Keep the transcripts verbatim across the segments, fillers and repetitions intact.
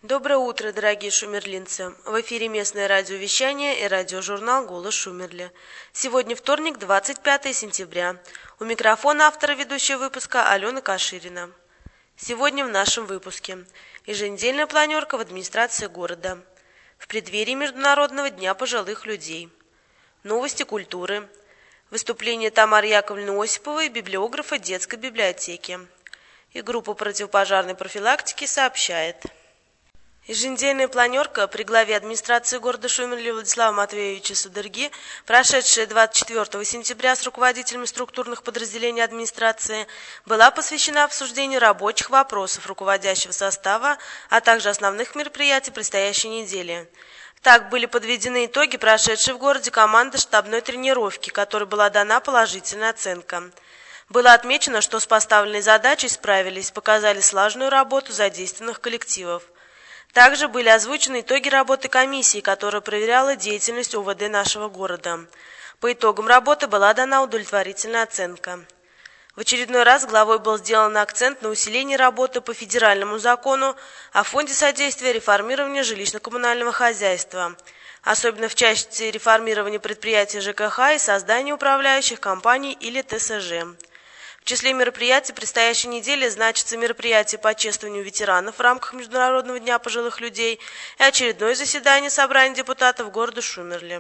Доброе утро, дорогие шумерлинцы! В эфире местное радиовещание и радиожурнал «Голос Шумерли». Сегодня вторник, двадцать пятое сентября. У микрофона автора ведущего выпуска Алена Каширина. Сегодня в нашем выпуске еженедельная планерка в администрации города, в преддверии Международного дня пожилых людей, новости культуры, выступление Тамары Яковлевны Осиповой, библиографа детской библиотеки. И группа противопожарной профилактики сообщает. Еженедельная планерка при главе администрации города Шумерли Владислава Матвеевича Судырги, прошедшая двадцать четвёртого сентября с руководителями структурных подразделений администрации, была посвящена обсуждению рабочих вопросов руководящего состава, а также основных мероприятий предстоящей недели. Так были подведены итоги прошедшей в городе команды штабной тренировки, которой была дана положительная оценка. Было отмечено, что с поставленной задачей справились, показали слаженную работу задействованных коллективов. Также были озвучены итоги работы комиссии, которая проверяла деятельность ОВД нашего города. По итогам работы была дана удовлетворительная оценка. В очередной раз главой был сделан акцент на усиление работы по федеральному закону о Фонде содействия реформированию жилищно-коммунального хозяйства, особенно в части реформирования предприятий ЖКХ и создания управляющих компаний или ТСЖ. В числе мероприятий предстоящей недели значится мероприятие по чествованию ветеранов в рамках Международного дня пожилых людей и очередное заседание собрания депутатов города Шумерли.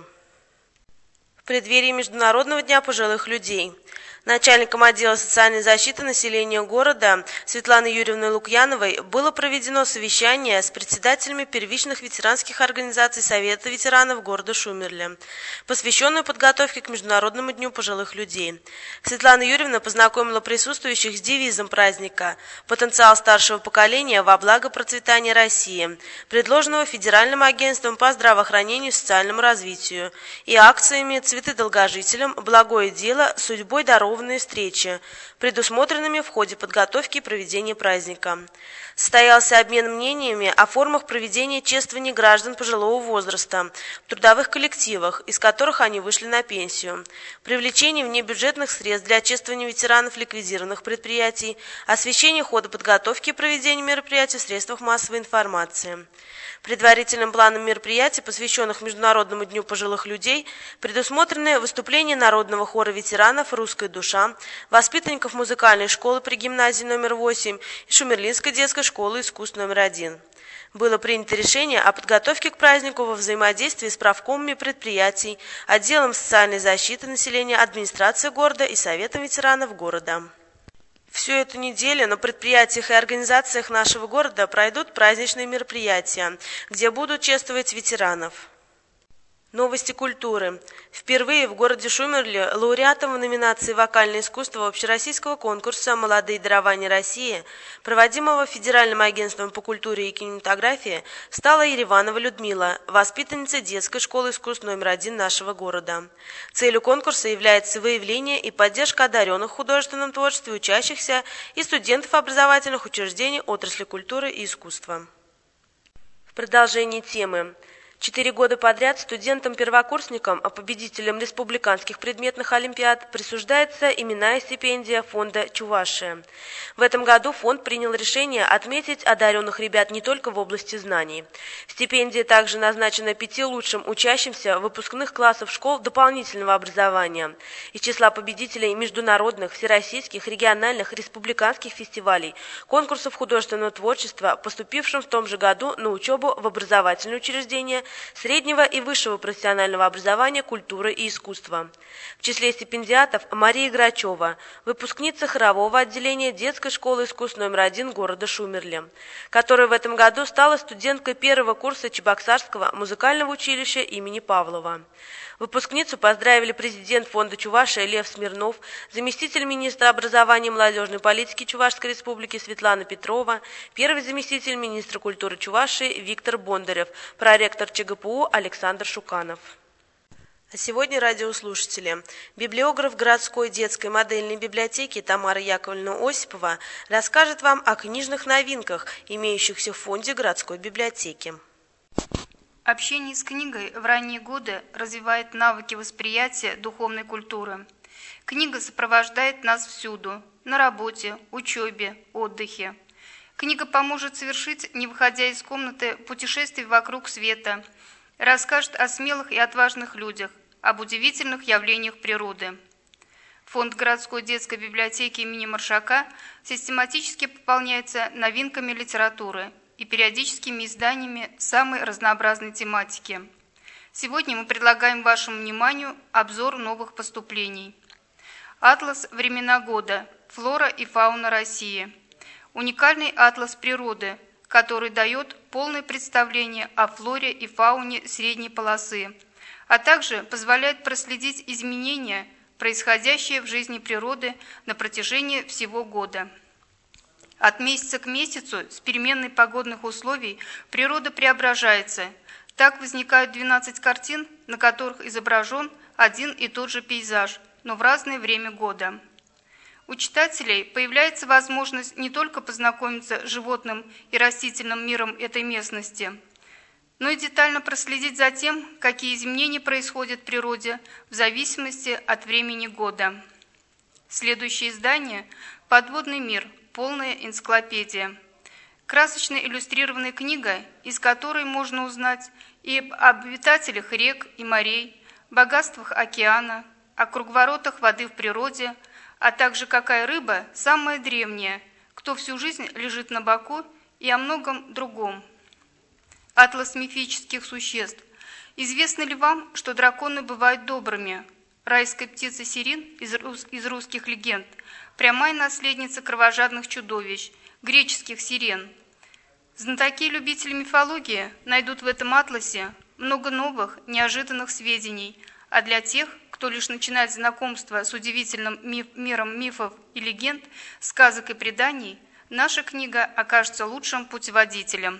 В преддверии Международного дня пожилых людей начальником отдела социальной защиты населения города Светланой Юрьевной Лукьяновой было проведено совещание с председателями первичных ветеранских организаций Совета ветеранов города Шумерли, посвященную подготовке к Международному дню пожилых людей. Светлана Юрьевна познакомила присутствующих с девизом праздника «Потенциал старшего поколения во благо процветания России», предложенного Федеральным агентством по здравоохранению и социальному развитию, и акциями «Цветы долгожителям», «Благое дело», «Судьбой дарованные встречи», предусмотренными в ходе подготовки и проведения праздника. Состоялся обмен мнениями о формах проведения чествования граждан пожилого возраста в трудовых коллективах, из которых они вышли на пенсию, привлечение внебюджетных средств для чествования ветеранов ликвидированных предприятий, освещение хода подготовки и проведения мероприятий в средствах массовой информации. Предварительным планом мероприятий, посвященных Международному дню пожилых людей, предусмотрены выступления народного хора ветеранов «Русская душа», воспитанников музыкальной школы при гимназии номер восемь и Шумерлинской детской школы искусств номер один. Было принято решение о подготовке к празднику во взаимодействии с правкомами предприятий, отделом социальной защиты населения, администрацией города и Советом ветеранов города. Всю эту неделю на предприятиях и организациях нашего города пройдут праздничные мероприятия, где будут чествовать ветеранов. Новости культуры. Впервые в городе Шумерли лауреатом в номинации «Вокальное искусство» общероссийского конкурса «Молодые дарования России», проводимого Федеральным агентством по культуре и кинематографии, стала Ереванова Людмила, воспитанница детской школы искусств номер один нашего города. Целью конкурса является выявление и поддержка одаренных в художественном творчестве учащихся и студентов образовательных учреждений отрасли культуры и искусства. В продолжении темы. Четыре года подряд студентам-первокурсникам, а победителям республиканских предметных олимпиад присуждается именная стипендия фонда «Чувашия». В этом году фонд принял решение отметить одаренных ребят не только в области знаний. Стипендия также назначена пяти лучшим учащимся выпускных классов школ дополнительного образования из числа победителей международных, всероссийских, региональных, республиканских фестивалей, конкурсов художественного творчества, поступившим в том же году на учебу в образовательные учреждения среднего и высшего профессионального образования, культуры и искусства. В числе стипендиатов Мария Грачева, выпускница хорового отделения детской школы искусств номер один города Шумерли, которая в этом году стала студенткой первого курса Чебоксарского музыкального училища имени Павлова. Выпускницу поздравили президент фонда «Чувашия» Лев Смирнов, заместитель министра образования и молодежной политики Чувашской республики Светлана Петрова, первый заместитель министра культуры Чувашии Виктор Бондарев, проректор ЧГПУ Александр Шуканов. А сегодня, радиослушатели, библиограф городской детской модельной библиотеки Тамара Яковлевна Осипова расскажет вам о книжных новинках, имеющихся в фонде городской библиотеки. Общение с книгой в ранние годы развивает навыки восприятия духовной культуры. Книга сопровождает нас всюду – на работе, учебе, отдыхе. Книга поможет совершить, не выходя из комнаты, путешествие вокруг света, расскажет о смелых и отважных людях, об удивительных явлениях природы. Фонд городской детской библиотеки имени Маршака систематически пополняется новинками литературы и периодическими изданиями самой разнообразной тематики. Сегодня мы предлагаем вашему вниманию обзор новых поступлений. Атлас «Времена года. Флора и фауна России». Уникальный атлас природы, который дает полное представление о флоре и фауне средней полосы, а также позволяет проследить изменения, происходящие в жизни природы на протяжении всего года. От месяца к месяцу с переменной погодных условий природа преображается. Так возникают двенадцать картин, на которых изображен один и тот же пейзаж, но в разное время года. У читателей появляется возможность не только познакомиться с животным и растительным миром этой местности, но и детально проследить за тем, какие изменения происходят в природе в зависимости от времени года. Следующее издание «Подводный мир. Полная энциклопедия». Красочно иллюстрированная книга, из которой можно узнать и об обитателях рек и морей, богатствах океана, о круговоротах воды в природе, а также какая рыба самая древняя, кто всю жизнь лежит на боку и о многом другом. Атлас мифических существ. Известно ли вам, что драконы бывают добрыми? Райская птица Сирин из, рус, из русских легенд, прямая наследница кровожадных чудовищ, греческих сирен. Знатоки и любители мифологии найдут в этом атласе много новых, неожиданных сведений, а для тех, кто лишь начинает знакомство с удивительным миф, миром мифов и легенд, сказок и преданий, наша книга окажется лучшим путеводителем.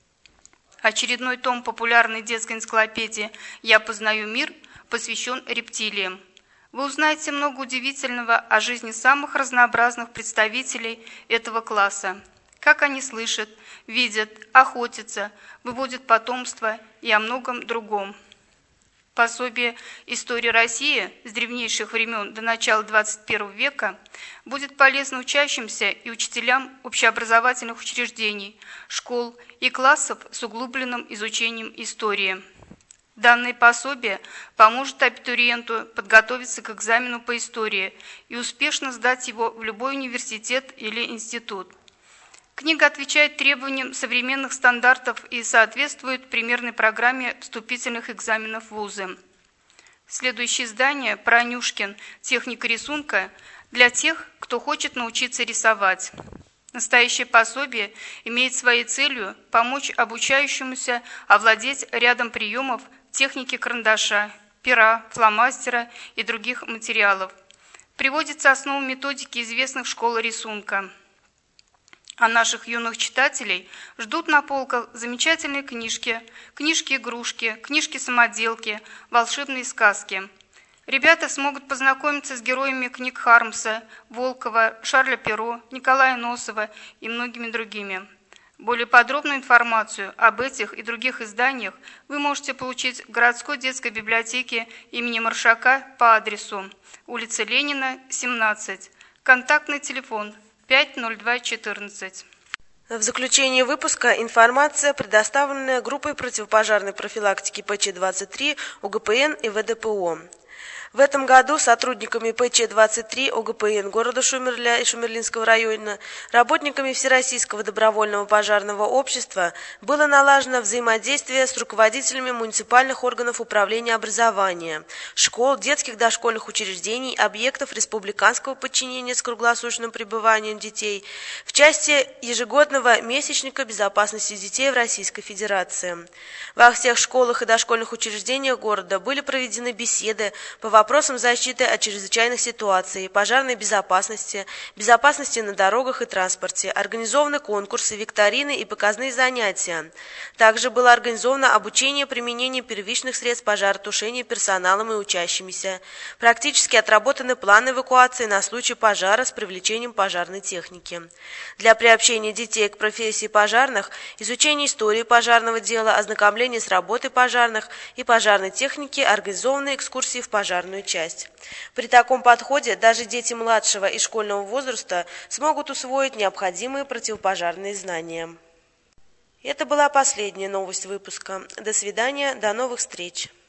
Очередной том популярной детской энциклопедии «Я познаю мир» посвящен рептилиям. Вы узнаете много удивительного о жизни самых разнообразных представителей этого класса, как они слышат, видят, охотятся, выводят потомство и о многом другом. Пособие «История России» с древнейших времен до начала двадцать первого века будет полезно учащимся и учителям общеобразовательных учреждений, школ и классов с углубленным изучением истории. Данное пособие поможет абитуриенту подготовиться к экзамену по истории и успешно сдать его в любой университет или институт. Книга отвечает требованиям современных стандартов и соответствует примерной программе вступительных экзаменов в вузы. Следующее издание «Пронюшкин. Техника рисунка» для тех, кто хочет научиться рисовать. Настоящее пособие имеет своей целью помочь обучающемуся овладеть рядом приемов техники карандаша, пера, фломастера и других материалов. Приводится основа методики известных школ рисунка. А наших юных читателей ждут на полках замечательные книжки, книжки-игрушки, книжки-самоделки, волшебные сказки. Ребята смогут познакомиться с героями книг Хармса, Волкова, Шарля Перро, Николая Носова и многими другими. Более подробную информацию об этих и других изданиях вы можете получить в городской детской библиотеке имени Маршака по адресу улица Ленина, семнадцать, контактный телефон пять ноль два четырнадцать. В заключении выпуска информация, предоставленная группой противопожарной профилактики П Ч двадцать три О Г П Н и В Д П О. В этом году сотрудниками П Ч двадцать три О Г П Н города Шумерля и Шумерлинского района, работниками Всероссийского добровольного пожарного общества было налажено взаимодействие с руководителями муниципальных органов управления образования, школ, детских дошкольных учреждений, объектов республиканского подчинения с круглосуточным пребыванием детей в части ежегодного месячника безопасности детей в Российской Федерации. Во всех школах и дошкольных учреждениях города были проведены беседы по вопросам вопросам защиты от чрезвычайных ситуаций, пожарной безопасности, безопасности на дорогах и транспорте, организованы конкурсы, викторины и показные занятия. Также было организовано обучение применению первичных средств пожаротушения персоналом и учащимися. Практически отработаны планы эвакуации на случай пожара с привлечением пожарной техники. Для приобщения детей к профессии пожарных, изучения истории пожарного дела, ознакомления с работой пожарных и пожарной техники организованы экскурсии в пожарные пожарную часть. При таком подходе даже дети младшего и школьного возраста смогут усвоить необходимые противопожарные знания. Это была последняя новость выпуска. До свидания, до новых встреч!